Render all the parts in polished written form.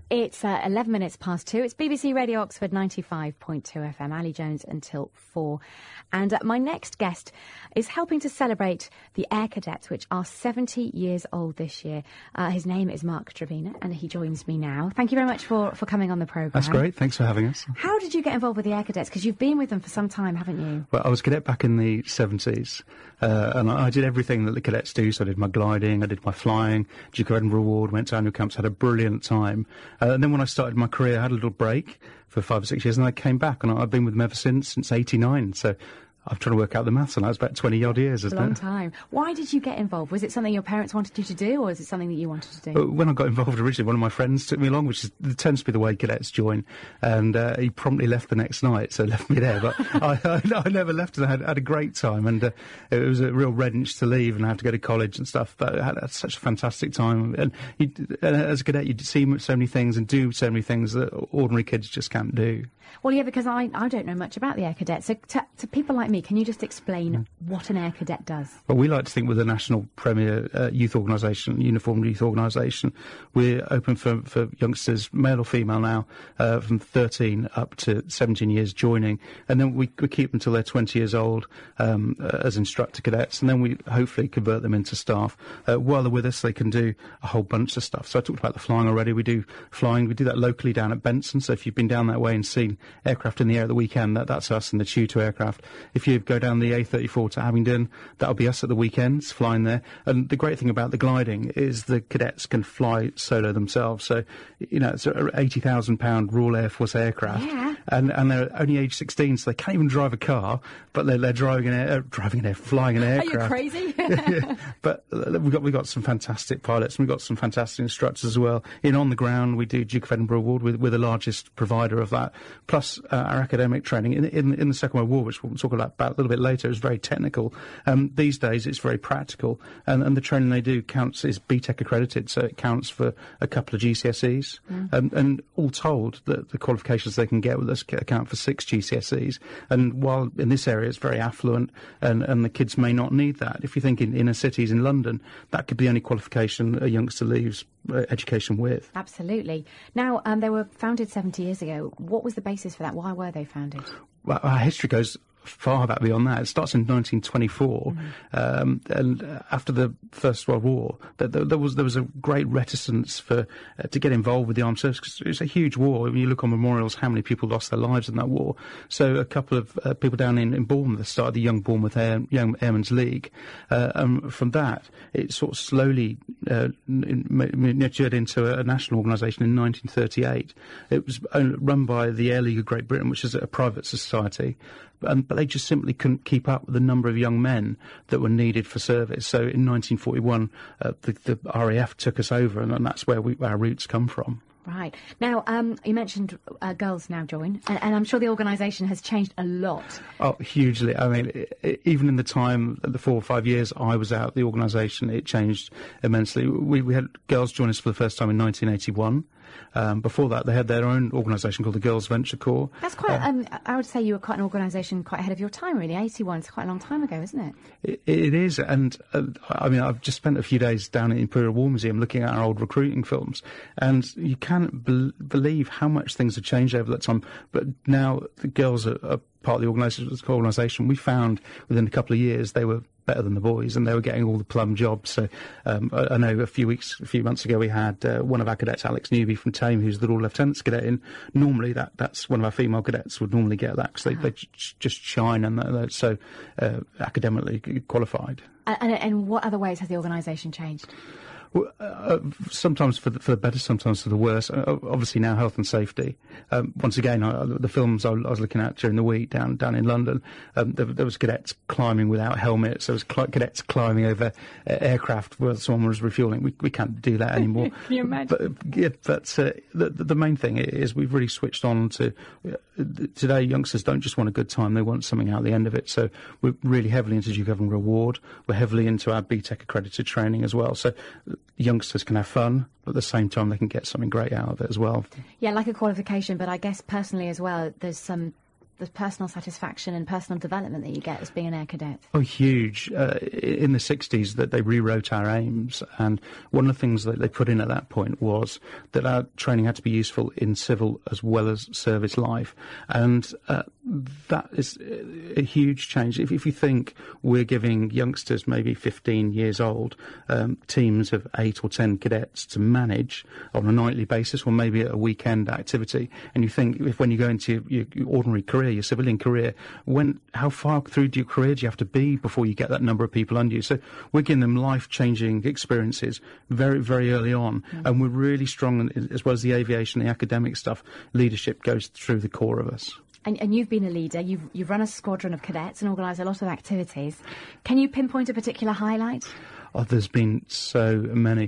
It's 11 minutes past 2. It's BBC Radio Oxford 95.2 FM. Ali Jones until 4. And my next guest is helping to celebrate the Air Cadets, which are 70 years old this year. His name is Mark Trevena, and he joins me now. Thank you very much for coming on the programme. That's great. Thanks for having us. How did you get involved with the Air Cadets? Because you've been with them for some time, haven't you? Well, I was a cadet back in the 70s, and I did everything that the cadets do. So I did my gliding, I did my flying, Duke of Edinburgh Award, went to annual camps, had a brilliant time. And then when I started my career, I had a little break for 5 or 6 years, and I came back, and I've been with them ever since 89. So I'm trying to work out the maths, and that was about 20-odd years, isn't it? A long time. Why did you get involved? Was it something your parents wanted you to do, or is it something that you wanted to do? When I got involved originally, one of my friends took me along, which tends to be the way cadets join, and he promptly left the next night, so left me there. But I never left, and I had a great time, and it was a real wrench to leave and have to go to college and stuff, but I had such a fantastic time. And as a cadet, you see so many things and do so many things that ordinary kids just can't do. Well, yeah, because I don't know much about the Air Cadets. So to people like me, can you just explain what an Air Cadet does? Well, we like to think we're the national premier youth organisation, uniformed youth organisation. We're open for youngsters, male or female now, from 13 up to 17 years joining. And then we keep them until they're 20 years old as instructor cadets. And then we hopefully convert them into staff. While they're with us, they can do a whole bunch of stuff. So I talked about the flying already. We do flying. We do that locally down at Benson. So if you've been down that way and seen aircraft in the air at the weekend, that's us, and the Tutor aircraft. If you go down the A34 to Abingdon, that'll be us at the weekends flying there. And the great thing about the gliding is the cadets can fly solo themselves. So, it's an £80,000 Royal Air Force aircraft, and they're only age 16, so they can't even drive a car, but they're flying an aircraft. Are you crazy? But we've got some fantastic pilots, and we've got some fantastic instructors as well. On the ground, we do Duke of Edinburgh Award. We're the largest provider of that. Plus our academic training in the Second World War, which we'll talk about a little bit later, is very technical. These days it's very practical, and the training they do is BTEC accredited, so it counts for a couple of GCSEs. And all told, the qualifications they can get with us account for 6 GCSEs. And while in this area it's very affluent, and the kids may not need that, if you think in inner cities in London, that could be the only qualification a youngster leaves education with. Absolutely. Now, they were founded 70 years ago. What was the basis for that? Why were they founded? Well, our history goes far back beyond that. It starts in 1924, and after the First World War, there was a great reticence to get involved with the armed services, because it was a huge war. When you look on memorials, how many people lost their lives in that war. So a couple of people down in Bournemouth started the Young Bournemouth Young Airmen's League. From that, it sort of slowly matured into a national organisation in 1938. It was run by the Air League of Great Britain, which is a private society. But they just simply couldn't keep up with the number of young men that were needed for service. So in 1941, the RAF took us over, and that's where our roots come from. Right. Now, you mentioned girls now join, and I'm sure the organisation has changed a lot. Oh, hugely. I mean, even in the time, the 4 or 5 years I was out, the organisation, it changed immensely. We had girls join us for the first time in 1981. Before that, they had their own organisation called the Girls Venture Corps. That's quite, I would say you were quite an organisation quite ahead of your time, really. 81 is quite a long time ago, isn't it? It is, and I mean, I've just spent a few days down at the Imperial War Museum looking at our old recruiting films, and you can't believe how much things have changed over that time. But now the girls are part of the organisation. We found within a couple of years they were better than the boys, and they were getting all the plum jobs. So I know a few months ago we had one of our cadets, Alex Newby from Tame, who's the Royal Lieutenant's cadet in. Normally that's one of our female cadets would normally get that, because they just shine, and they're so academically qualified. And what other ways has the organisation changed? Well, sometimes for the better, sometimes for the worse. Obviously now health and safety. Once again, the films I was looking at during the week down in London, there was cadets climbing without helmets. There was cadets climbing over aircraft where someone was refuelling. We can't do that anymore. Can you imagine? But the main thing is we've really switched on to today. Youngsters don't just want a good time; they want something out at the end of it. So we're really heavily into Duke of Edinburgh Award. We're heavily into our BTEC accredited training as well. So youngsters can have fun, but at the same time they can get something great out of it as well. Yeah, like a qualification, but I guess personally as well, there's some the personal satisfaction and personal development that you get as being an Air Cadet? Oh, huge. In the 60s, that they rewrote our aims, and one of the things that they put in at that point was that our training had to be useful in civil as well as service life, and that is a huge change. If you think we're giving youngsters, maybe 15 years old, teams of 8 or 10 cadets to manage on a nightly basis, or maybe a weekend activity, and you think when you go into your ordinary career, your civilian career, how far through your career do you have to be before you get that number of people under you? So we're giving them life-changing experiences very, very early on, and we're really strong, as well as the aviation, the academic stuff. Leadership goes through the core of us. And you've been a leader. You've run a squadron of cadets and organised a lot of activities. Can you pinpoint a particular highlight? Oh, there's been so many.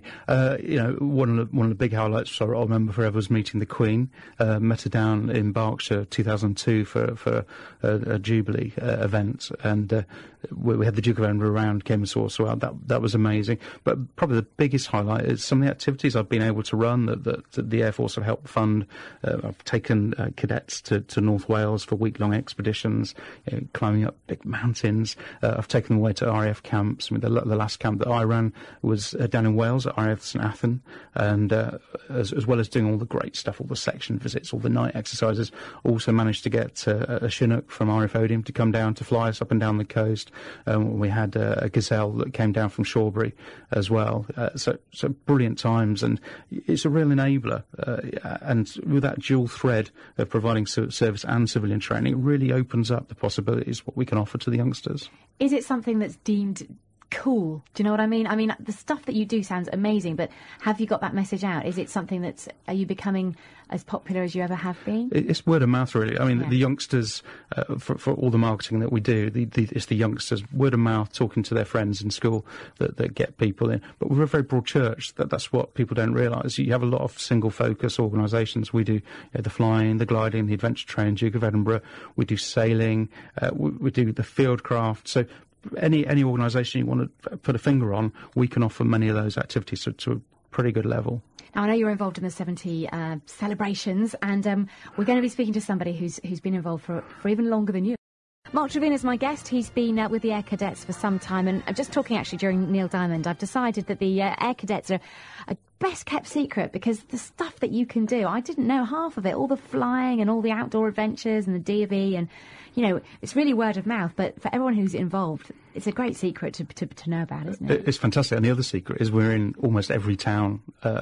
One of the big highlights I remember forever was meeting the Queen. Met her down in Berkshire, 2002, for a Jubilee event, and we had the Duke of Edinburgh around, came and saw us around. That was amazing. But probably the biggest highlight is some of the activities I've been able to run that the Air Force have helped fund. I've taken cadets to North Wales for week-long expeditions, climbing up big mountains. I've taken them away to RAF camps. I mean, the last camp that I ran was down in Wales at RAF St Athan, and as well as doing all the great stuff, all the section visits, all the night exercises, also managed to get a Chinook from RAF Odium to come down to fly us up and down the coast. We had a Gazelle that came down from Shawbury as well. So brilliant times, and it's a real enabler. And with that dual thread of providing service and civilian training, it really opens up the possibilities, what we can offer to the youngsters. Is it something that's deemed cool? Do you know what I mean? I mean, the stuff that you do sounds amazing, but have you got that message out? Is it something are you becoming as popular as you ever have been? It's word of mouth, really. I mean, the youngsters, for all the marketing that we do, it's the youngsters, word of mouth, talking to their friends in school that get people in. But we're a very broad church. That's what people don't realise. You have a lot of single focus organisations. We do the flying, the gliding, the adventure training, Duke of Edinburgh. We do sailing. We do the field craft. So any organisation you want to put a finger on, we can offer many of those activities to a pretty good level. Now, I know you're involved in the 70 celebrations, and we're going to be speaking to somebody who's been involved for even longer than you. Mark Trevena is my guest. He's been with the Air Cadets for some time, and I'm just talking actually during Neil Diamond. I've decided that the Air Cadets are a best kept secret, because the stuff that you can do, I didn't know half of it, all the flying and all the outdoor adventures and the D&V, and it's really word of mouth, but for everyone who's involved, it's a great secret to know about, isn't it? It's fantastic. And the other secret is we're in almost every town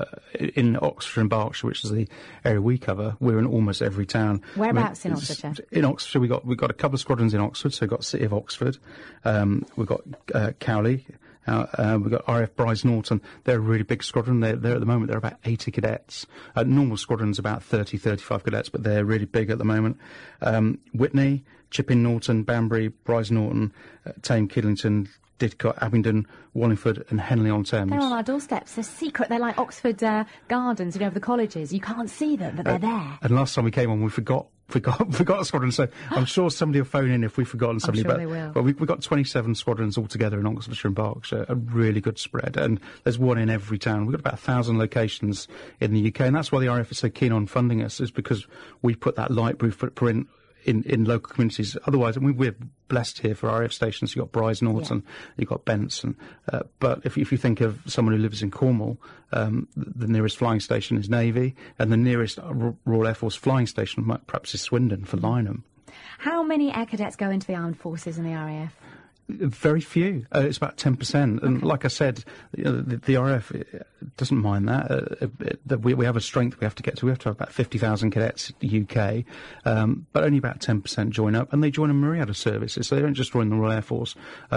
in Oxfordshire and Berkshire, which is the area we cover. We're in almost every town. Whereabouts in Oxfordshire? In Oxfordshire, we've got a couple of squadrons in Oxford. So we've got City of Oxford, we've got Cowley. We've got RAF Bryce Norton. They're a really big squadron. They're at the moment, they're about 80 cadets. Normal squadron's about 30, 35 cadets, but they're really big at the moment. Whitney, Chipping Norton, Banbury, Bryce Norton, Tame Kidlington, Didcot, Abingdon, Wallingford and Henley-on-Thames. They're on our doorsteps. They're secret. They're like Oxford Gardens, of the colleges. You can't see them, but they're there. And last time we came on, we forgot a squadron, so I'm sure somebody will phone in if we've forgotten somebody. I'm sure they will. But we've got 27 squadrons altogether in Oxfordshire and Berkshire, a really good spread, and there's one in every town. We've got about 1,000 locations in the UK, and that's why the RAF is so keen on funding us, is because we put that light blue footprint in local communities. Otherwise, I mean, we're blessed here for RAF stations. You've got Bryce Norton, you've got Benson. But if you think of someone who lives in Cornwall, the nearest flying station is Navy, and the nearest Royal Air Force flying station perhaps is Swindon for Lynham. How many Air Cadets go into the armed forces in the RAF? Very few. It's about 10%. And like I said, the RAF doesn't mind that. We have a strength we have to get to. We have to have about 50,000 cadets in the UK, but only about 10% join up. And they join a myriad of services. So they don't just join the Royal Air Force.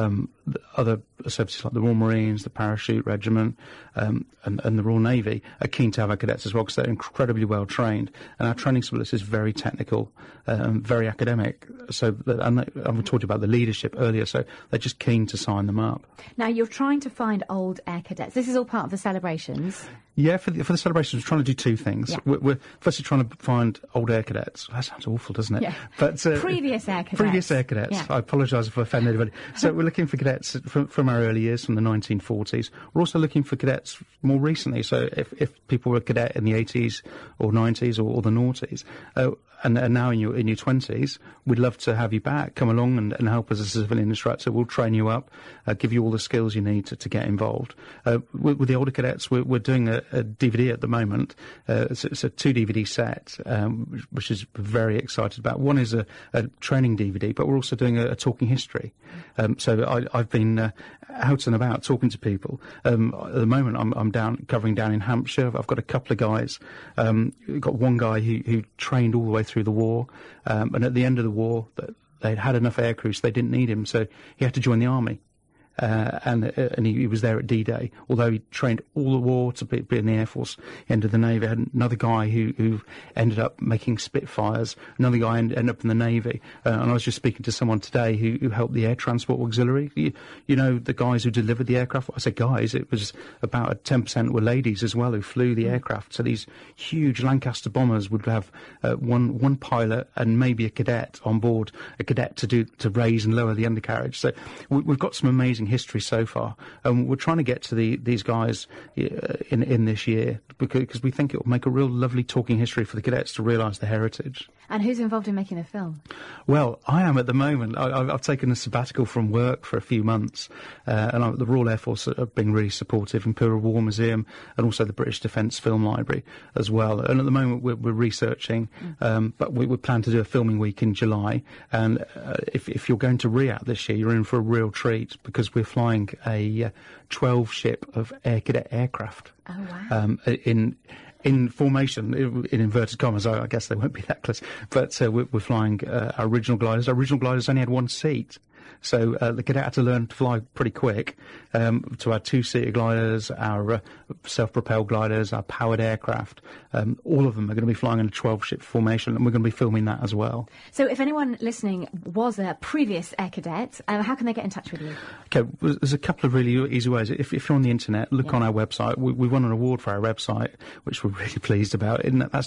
Other services like the Royal Marines, the Parachute Regiment, and the Royal Navy are keen to have our cadets as well, because they're incredibly well trained. And our training syllabus is very technical, very academic. I've talked about the leadership earlier, so they're just keen to sign them up. Now, you're trying to find old Air Cadets. This is all part of the celebrations. Yeah, for the celebrations, we're trying to do two things. Yeah. We're firstly trying to find old air cadets. That sounds awful, doesn't it? Yeah. But previous air cadets. Previous air cadets. Yeah. I apologise if I offend anybody. So we're looking for cadets from our early years, from the 1940s. We're also looking for cadets more recently. So if people were a cadet in the 80s or 90s or the noughties, and now in your 20s, we'd love to have you back. Come along and help as a civilian instructor. We'll train you up, give you all the skills you need to get involved. With the older cadets, we're doing a DVD at the moment. It's a 2 DVD set, which is very excited about. One is a training DVD, but we're also doing a talking history. So I've been out and about talking to people. At the moment, I'm covering down in Hampshire. I've got a couple of guys. We've got one guy who trained all the way through the war, and at the end of the war, they'd had enough aircrew, so they didn't need him, so he had to join the army. And he was there at D-Day. Although he trained all the war to be in the Air Force, he entered the Navy. I had another guy who ended up making Spitfires. Another guy ended up in the Navy. And I was just speaking to someone today who helped the Air Transport Auxiliary. You know, the guys who delivered the aircraft. I said guys, it was about 10% were ladies as well who flew the aircraft. So these huge Lancaster bombers would have one pilot and maybe a cadet on board, a cadet to raise and lower the undercarriage. So we've got some amazing history so far, and we're trying to get to these guys in this year because we think it will make a real lovely talking history for the cadets to realise the heritage. And who's involved in making the film? Well, I am at the moment. I've taken a sabbatical from work for a few months, and the Royal Air Force have been really supportive, Imperial War Museum, and also the British Defence Film Library as well. And at the moment we're researching, but we plan to do a filming week in July. And if you're going to RIAT this year, you're in for a real treat because we're flying a 12 ship of Air Cadet aircraft. Oh, wow. In formation, in inverted commas, I guess they won't be that close, but we're flying our original gliders. Our original gliders only had one seat. So the cadet had to learn to fly pretty quick to our 2-seater gliders, our self-propelled gliders, our powered aircraft. All of them are going to be flying in a 12-ship formation, and we're going to be filming that as well. So if anyone listening was a previous Air Cadet, how can they get in touch with you? Okay, there's a couple of really easy ways. If you're on the internet, look on our website. We won an award for our website, which we're really pleased about. That's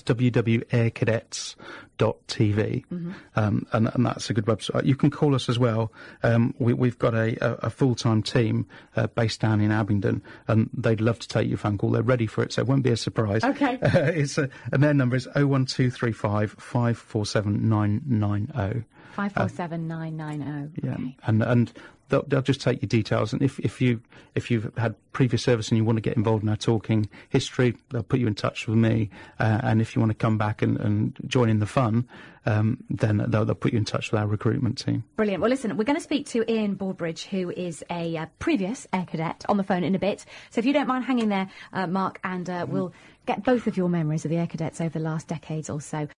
www.aircadets.tv, and that's a good website. You can call us as well. We've got a full-time team based down in Abingdon, and they'd love to take your phone call. They're ready for it, so it won't be a surprise. Okay. And their number is 01235 547 990. 547 990. Yeah, okay. and they'll just take your details, and if you've had previous service and you want to get involved in our talking history, they'll put you in touch with me. And if you want to come back and join in the fun, then they'll put you in touch with our recruitment team. Brilliant. Well, listen, we're going to speak to Ian Baldbridge, who is a previous Air Cadet, on the phone in a bit. So if you don't mind hanging there, Mark, and we'll get both of your memories of the Air Cadets over the last decades or so.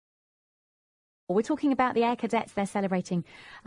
We're talking about the Air Cadets. They're celebrating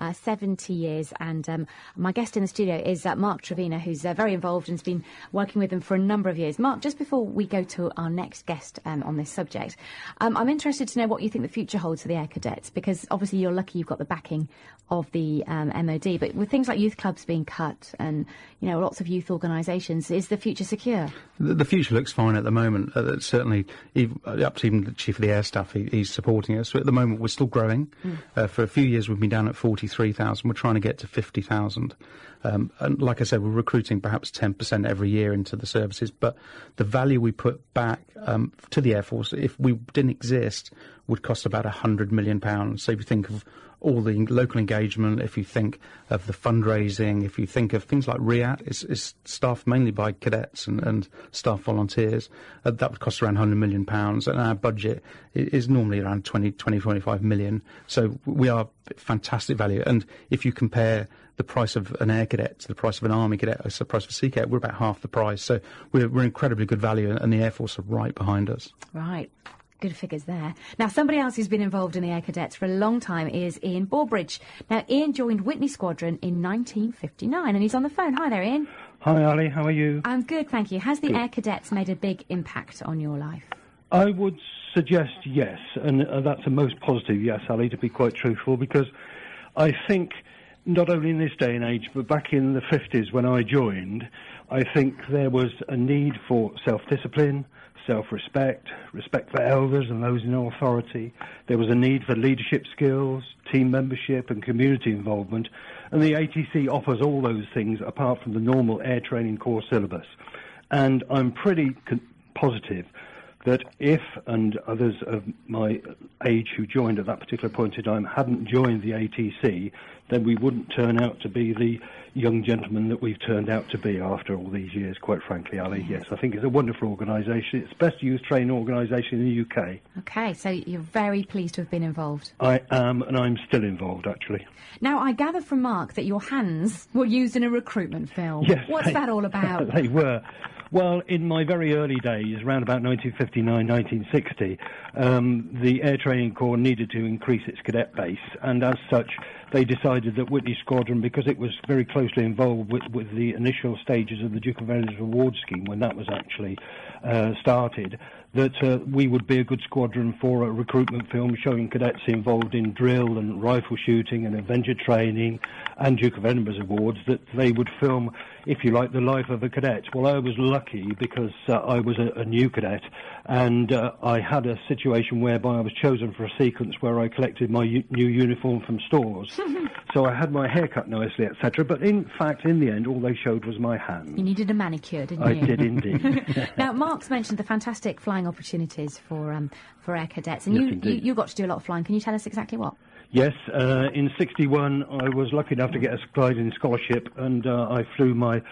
70 years, and my guest in the studio is Mark Trevena, who's very involved and has been working with them for a number of years. Mark, just before we go to our next guest on this subject, I'm interested to know what you think the future holds for the Air Cadets, because obviously you're lucky you've got the backing of the MOD, but with things like youth clubs being cut and, you know, lots of youth organisations, is the future secure? The future looks fine at the moment. Certainly, up to even the Chief of the Air Staff, he's supporting us. So at the moment, we're still growing. For a few years, we've been down at 43,000. We're trying to get to 50,000. And like I said, we're recruiting perhaps 10% every year into the services. But the value we put back to the Air Force, if we didn't exist, would cost about £100 million. So if you think of all the local engagement, if you think of the fundraising, if you think of things like RIAT, it's staffed mainly by cadets and staff volunteers, that would cost around £100 million, and our budget is normally around 25 million. So we are fantastic value. And if you compare the price of an Air Cadet to the price of an Army Cadet, the price of a Sea Cadet, we're about half the price. So we're incredibly good value, and the Air Force are right behind us. Right. Good figures there. Now, somebody else who's been involved in the Air Cadets for a long time is Ian Baldbridge. Now, Ian joined Whitney Squadron in 1959, and he's on the phone. Hi there, Ian. Hi, Ali. How are you? I'm good, thank you. Has the Air Cadets made a big impact on your life? I would suggest yes, and that's a most positive yes, Ali, to be quite truthful, because I think not only in this day and age, but back in the 50s when I joined, I think there was a need for self-discipline, self-respect, respect for elders and those in authority. There was a need for leadership skills, team membership and community involvement, and the ATC offers all those things apart from the normal air training course syllabus. And I'm pretty positive that if, and others of my age who joined at that particular point in time hadn't joined the ATC, then we wouldn't turn out to be the young gentlemen that we've turned out to be after all these years, quite frankly, Ali. Yes, I think it's a wonderful organisation. It's the best youth training organisation in the UK. OK, so you're very pleased to have been involved. I am, and I'm still involved, actually. Now, I gather from Mark that your hands were used in a recruitment film. Yes. What's that all about? They were. Well, in my very early days, around about 1959, 1960, the Air Training Corps needed to increase its cadet base, and as such, they decided that Whitney Squadron, because it was very closely involved with the initial stages of the Duke of Edinburgh's award scheme when that was actually started, that we would be a good squadron for a recruitment film showing cadets involved in drill and rifle shooting and adventure training and Duke of Edinburgh's awards, that they would film, if you like, the life of a cadet. Well, I was lucky because I was a new cadet, and I had a situation whereby I was chosen for a sequence where I collected my new uniform from stores. So I had my hair cut nicely, etc. But in fact, in the end, all they showed was my hand. You needed a manicure, didn't you? I did indeed. Now, Mark's mentioned the fantastic flying opportunities for air cadets, and Yes, you got to do a lot of flying. Can you tell us exactly what? Yes, in '61 I was lucky enough to get a gliding scholarship, and I flew my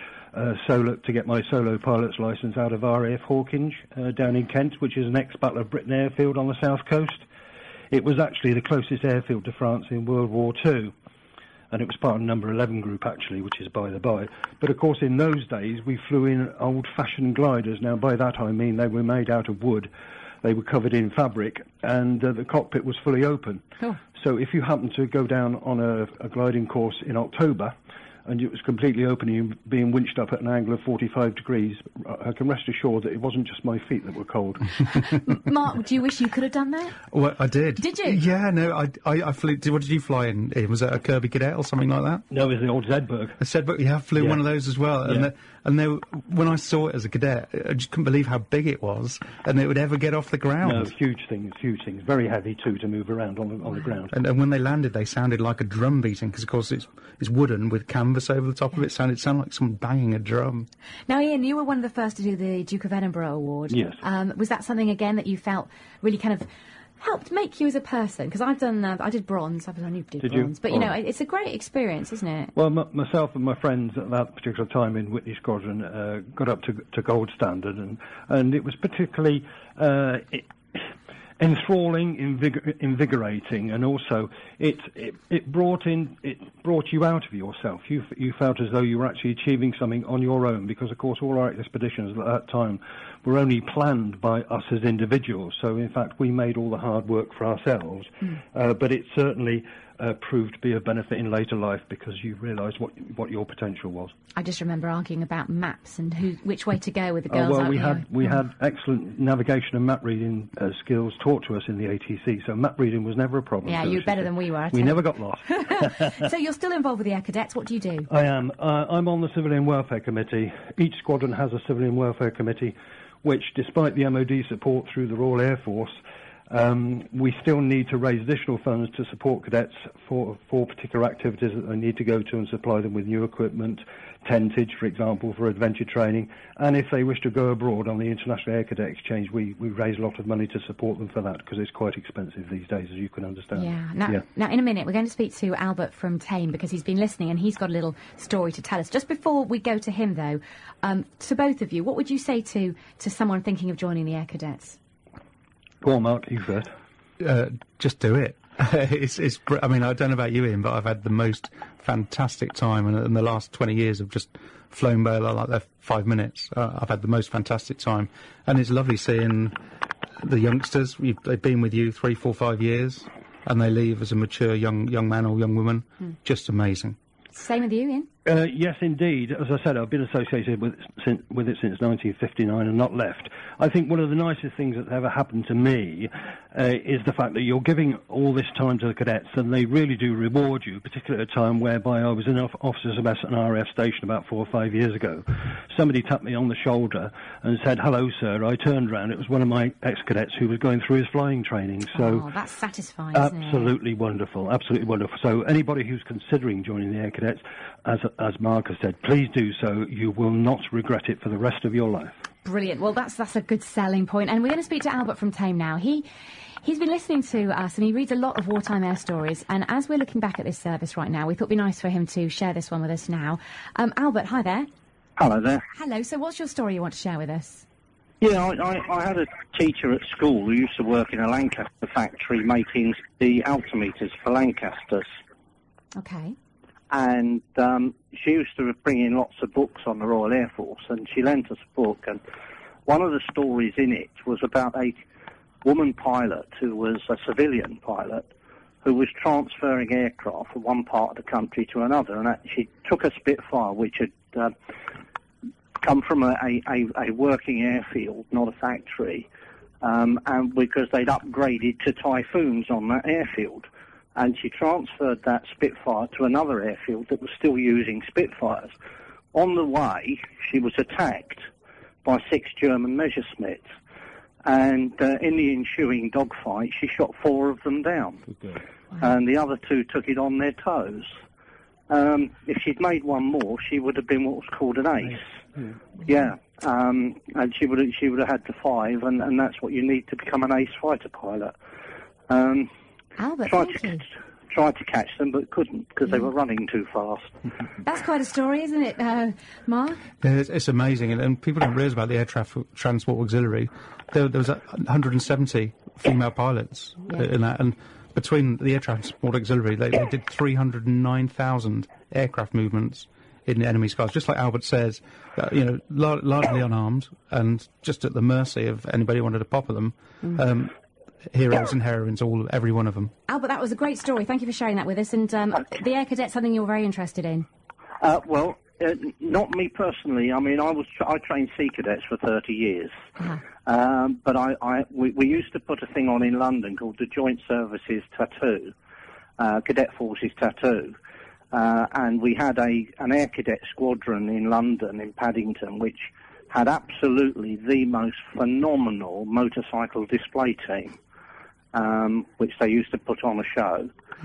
to get my solo pilot's licence out of RAF Hawkinge down in Kent, which is an ex-Battle of Britain airfield on the south coast. It was actually the closest airfield to France in World War II. And it was part of number 11 group, actually, which is by the by. But, of course, in those days, we flew in old-fashioned gliders. Now, by that I mean they were made out of wood. They were covered in fabric, and the cockpit was fully open. Oh. So if you happened to go down on a gliding course in October, and it was completely open and you being winched up at an angle of 45 degrees, I can rest assured that it wasn't just my feet that were cold. Mark, do you wish you could have done that? Well, I did. Did you? Yeah, no, I flew. What did you fly in? Was it a Kirby Cadet or something like that? No, it was the old Zedberg. A Zedberg, yeah, I flew one of those as well. Yeah. When I saw it as a cadet, I just couldn't believe how big it was, and it would ever get off the ground. No, huge things. Very heavy, too, to move around on the ground. And when they landed, they sounded like a drum beating, because, of course, it's wooden with canvas over the top of it. It sounded like someone banging a drum. Now, Ian, you were one of the first to do the Duke of Edinburgh Award. Yes. Was that something, again, that you felt really kind of helped make you as a person? Because I did bronze. I only did bronze. You? But, you know, it's a great experience, isn't it? Well, myself and my friends at that particular time in Whitney Squadron got up to gold standard, and it was particularly enthralling, invigorating, and also it brought you out of yourself. You felt as though you were actually achieving something on your own, because of course all our expeditions at that time were only planned by us as individuals. So in fact we made all the hard work for ourselves, but it certainly proved to be a benefit in later life, because you realised what your potential was. I just remember arguing about maps and which way to go with the girls. Well, we had excellent navigation and map reading skills taught to us in the ATC, so map reading was never a problem. Yeah, you were better than we were. We never got lost. So you're still involved with the Air Cadets. What do you do? I am. I'm on the Civilian Welfare Committee. Each squadron has a Civilian Welfare Committee, which, despite the MOD support through the Royal Air Force, we still need to raise additional funds to support cadets for particular activities that they need to go to and supply them with new equipment, tentage, for example, for adventure training. And if they wish to go abroad on the International Air Cadet Exchange, we raise a lot of money to support them for that, because it's quite expensive these days, as you can understand. Yeah. Now, in a minute, we're going to speak to Albert from Tame, because he's been listening and he's got a little story to tell us. Just before we go to him, though, to both of you, what would you say to someone thinking of joining the Air Cadets? Go on, Mark, you first. Just do it. I mean, I don't know about you, Ian, but I've had the most fantastic time, and in the last 20 years I've just flown by like 5 minutes. I've had the most fantastic time, and it's lovely seeing the youngsters. They've been with you 3, 4, 5 years, and they leave as a mature young man or young woman. Just amazing. Same with you, Ian? Yes, indeed. As I said, I've been associated with it since 1959 and not left. I think one of the nicest things that's ever happened to me is the fact that you're giving all this time to the cadets, and they really do reward you, particularly at a time whereby I was in officers of mess at an RAF station about 4 or 5 years ago. Somebody tapped me on the shoulder and said, "Hello, sir." I turned around. It was one of my ex-cadets who was going through his flying training. So that's satisfying, isn't it? Absolutely wonderful. Absolutely wonderful. So anybody who's considering joining the Air Cadets, as Mark has said, please do so. You will not regret it for the rest of your life. Brilliant. Well, that's a good selling point. And we're going to speak to Albert from Thame now. He's been listening to us and he reads a lot of wartime air stories. And as we're looking back at this service right now, we thought it'd be nice for him to share this one with us now. Albert, hi there. Hello there. Hello. So what's your story you want to share with us? Yeah, I had a teacher at school who used to work in a Lancaster factory making the altimeters for Lancasters. Okay. And she used to bring in lots of books on the Royal Air Force, and she lent us a book, and one of the stories in it was about a woman pilot who was a civilian pilot who was transferring aircraft from one part of the country to another, and she took a Spitfire which had come from a working airfield, not a factory, and because they'd upgraded to Typhoons on that airfield. And she transferred that Spitfire to another airfield that was still using Spitfires. On the way, she was attacked by 6 German Messerschmitts, and in the ensuing dogfight, she shot 4 of them down. Okay. And the other 2 took it on their toes. If she'd made one more, she would have been what was called an ace. Yeah. And she would have had the 5, and that's what you need to become an ace fighter pilot. Albert, tried to catch them, but couldn't because they were running too fast. That's quite a story, isn't it, Mark? Yeah, it's amazing, and people don't realise about the Air Transport Auxiliary. There was 170 female pilots in that, and between the Air Transport Auxiliary, they did 309,000 aircraft movements in enemy skies. Just like Albert says, largely unarmed and just at the mercy of anybody who wanted to pop at them. Heroes and heroines, every one of them. Albert, that was a great story. Thank you for sharing that with us. And the Air Cadets, something you're very interested in? Not me personally. I mean, I trained Sea Cadets for 30 years. But we used to put a thing on in London called the Joint Services Tattoo, Cadet Forces Tattoo. And we had an Air Cadet squadron in London, in Paddington, which had absolutely the most phenomenal motorcycle display team, which they used to put on a show.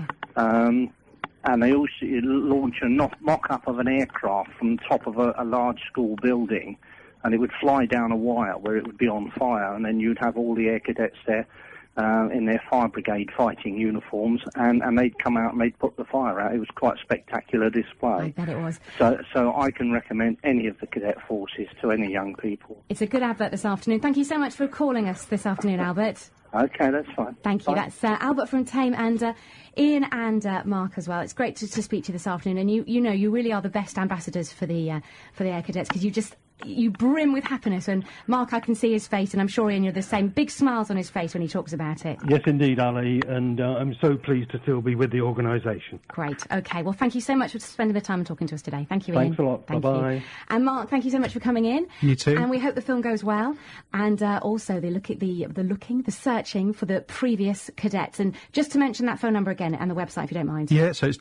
And they also launch a mock-up of an aircraft from the top of a large school building, and it would fly down a wire where it would be on fire, and then you'd have all the Air Cadets there in their fire brigade fighting uniforms, and they'd come out and they'd put the fire out. It was quite a spectacular display. I bet it was. So I can recommend any of the cadet forces to any young people. It's a good advert this afternoon. Thank you so much for calling us this afternoon, Albert. Okay, that's fine. Thank you. Bye. That's Albert from Thame and Ian and Mark as well. It's great to speak to you this afternoon, and you really are the best ambassadors for the Air Cadets, because you brim with happiness. And Mark, I can see his face, and I'm sure Ian, you're the same. Big smiles on his face when he talks about it. Yes, indeed, Ali, and I'm so pleased to still be with the organisation. Great. Okay. Well, thank you so much for spending the time and talking to us today. Thank you, Ian. Thanks a lot. Thank Bye-bye. you. And Mark, thank you so much for coming in. You too. And we hope the film goes well. And also the searching for the previous cadets. And just to mention that phone number again and the website, if you don't mind. Yeah, so it's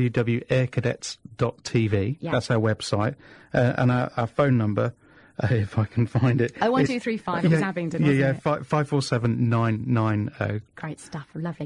www.aircadets.tv. Yeah. That's our website. And our phone number, if I can find it. 01235, it was Abingdon, wasn't it? 547 990. Great stuff. Lovely.